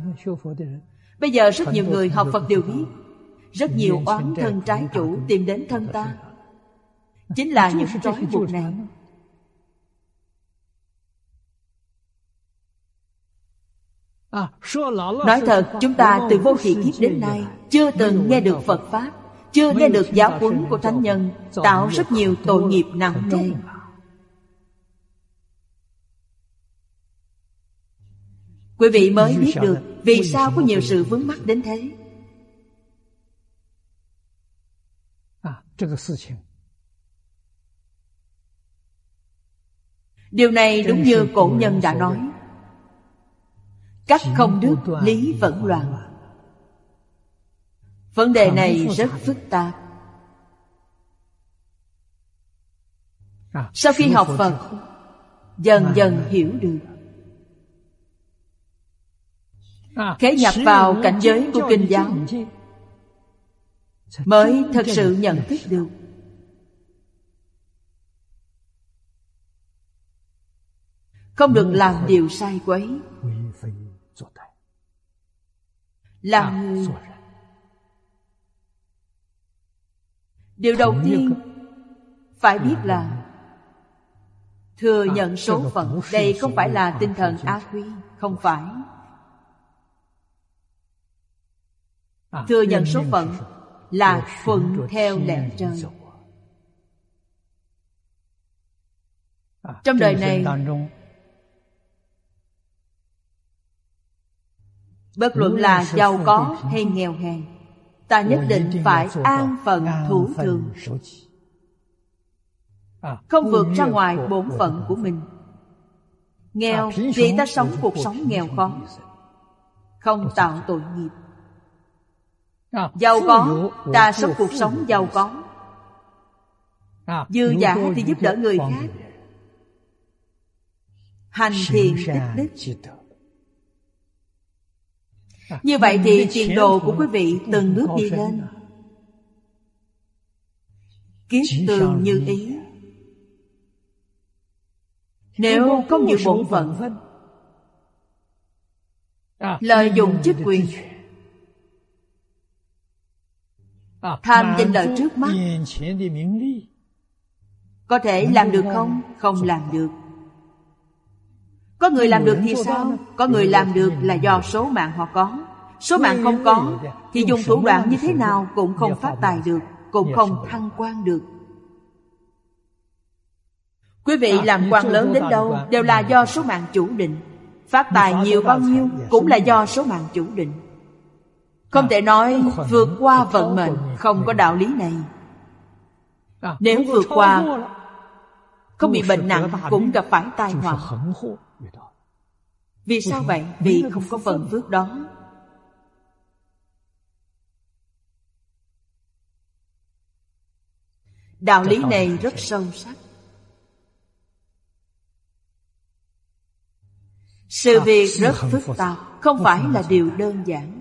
Bây giờ rất nhiều người học Phật đều biết, rất nhiều oán thân trái chủ tìm đến thân ta, chính là những trói buộc này. Nói thật, chúng ta từ vô khỉ kiếp đến nay chưa từng nghe được Phật Pháp, chưa nghe được giáo huấn của Thánh Nhân, tạo rất nhiều tội nghiệp nặng nề. Quý vị mới biết được vì sao có nhiều sự vướng mắc đến thế. Điều này đúng như cổ nhân đã nói: cắt không đứt, lý vẫn loạn. Vấn đề này rất phức tạp. Sau khi học Phật, dần dần hiểu được, khế nhập vào cảnh giới của kinh giáo, mới thật sự nhận thức được không được làm điều sai quấy. Làm người, điều đầu tiên phải biết là thừa nhận số phận. Đây không phải là tinh thần á quy, không phải. Thừa nhận số phận là thuận theo lẽ trời. Trong đời này, bất luận là giàu có hay nghèo hèn, ta nhất định phải an phận thủ thường, không vượt ra ngoài bổn phận của mình. Nghèo thì ta sống cuộc sống nghèo khó, không tạo tội nghiệp. Giàu có, ta sống cuộc sống giàu có. Dư giả thì giúp đỡ người khác, hành thiện tích đức. Như vậy thì tiền đồ của quý vị từng bước đi lên, kiết tường như ý. Nếu không giữ bổn phận, lợi dụng chức quyền, tham danh lợi trước mắt, có thể làm được không? Không làm được. Có người làm được thì sao? Có người làm được là do số mạng họ có. Số mạng không có thì dùng thủ đoạn như thế nào cũng không phát tài được, cũng không thăng quan được. Quý vị làm quan lớn đến đâu đều là do số mạng chủ định. Phát tài nhiều bao nhiêu cũng là do số mạng chủ định. Không thể nói vượt qua vận mệnh, không có đạo lý này. Nếu vượt qua, không bị bệnh nặng cũng gặp phải tai họa. Vì sao vậy? Vì không có phần phước đó. Đạo lý này rất sâu sắc. Sự việc rất phức tạp, không phải là điều đơn giản.